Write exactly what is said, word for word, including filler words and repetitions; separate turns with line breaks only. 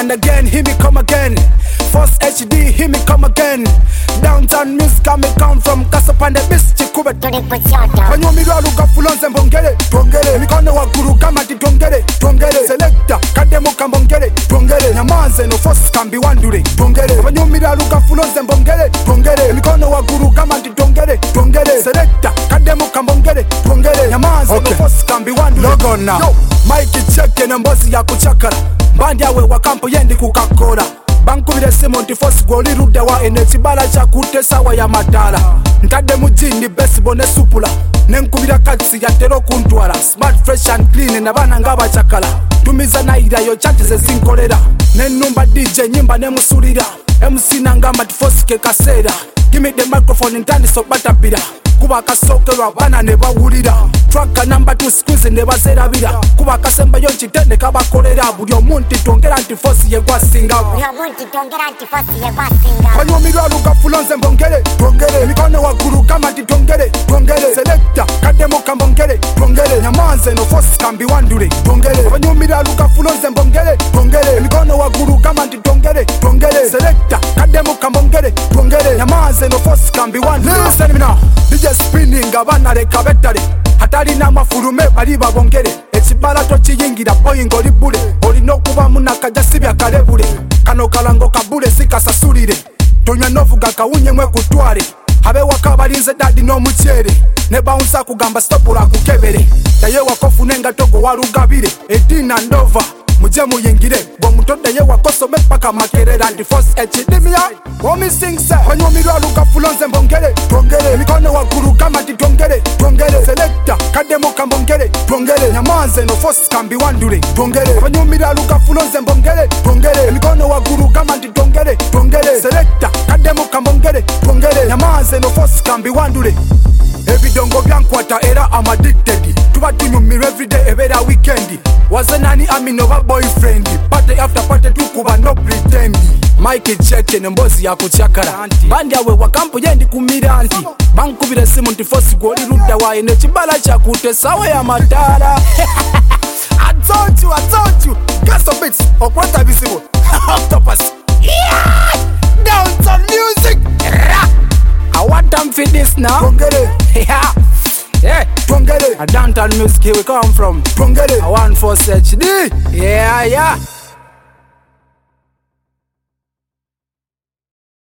and again, hear me come again. First H D, hear me come again. Downtown music, me come from Kasapande Bis Chikube. Banyumirwa luga fulonze mbongere, tongere. Mikono wa guru kama ti tongere, tongere. Selector, kademo kambongere, tongere. Nyamanze no force kambi wandure, tongere. Banyumirwa luga fulonze mbongere, tongere. Mikono wa guru kama ti tongere, tongere. Selector, kademo kambongere, tongere. Nyamanze no force kambi wandure. Logo now, Mike cheke na mbozi ya kuchakara. Bandi yawe wa kampo yendi kukakora. Bankubire Simonti force goli ruda wa enechibala cha kutesa wa ya matala. Ntade mujini baseball ne supula. Nenkubira katsi ya tero kuntwala. Smart fresh and clean na bana ngaba chakala. Tumiza na ira yo chati ze zinkolera. Nenumba D J nyimba ne musulira. M C nangamba force ke kasera. Give me the microphone ntandi so batapira. Kuba kasokelwa bana ne bawulira. Track number two squeeze ne bazerabira. Kuba kasemba yo chitende kabakolera. Buli omuntu tongera anti force ye kwasinga.
Buli omuntu tongera anti force ye kwasinga.
Banyumirwa luga fulonze mbongere, tongere. Mikono wa guru kama ti tongere, tongere. Selector, kademo kambongere, tongere. Nyamanze no force kambi wandure, tongere. Banyumirwa luga fulonze mbongere, tongere. Mikono wa guru kama ti tongere, tongere. Selector, kademo kambongere, tongere. Nyamanze no force kambi wandure. Listen me now. D J spinning abana leka betale. Hatali na mafurume bali babongere. Ekibala to kiyingira boyingo libule. Olino kuba munakaja sibya kalebule. Kano kalango kabule sikasasulire. Tonya novuga kawunye mwe kutwale. Habe wakabalinze dadi no muchere. Ne bounce kugamba stop la kukebere. Daye wakofunenga togo warugabire. Edina ndova muje muyingire. Bo mutoda ye wakosome paka makerera anti force H D mia. Womi sing say banyumirwa luga fulonze mbongere, tongere. Mikono wa guru kama ti tongere, tongere. Selector, kademo kambongere, tongere. Nyamanze no force kambi wandure, tongere. Banyumirwa luga fulonze mbongere, tongere. Mikono wa guru kama ti tongere, tongere. Selector, kademo kambongere, tongere. Nyamanze no force kambi wandure. Ebidongo byankwata era I'm addicted. Tuba tunyumirwa everyday ebera weekend. Waze nani amino ba boyfriend. Party after party tukuba no pretend. Mike cheke ne mbozi ya kuchakara. Bandi yawe wakampo yendi kumiranti. Bankubire Simonti force goli ruda wa ene chibala cha kutesa wa ya matala. I told you, I told you. Got some bits of what I visible. Octopus. Yeah! Downtown music. I want them for this now. Tongere. Yeah. Yeah. Tongere. A downtown music here we come from. Tongere. I want force H D. Yeah, yeah.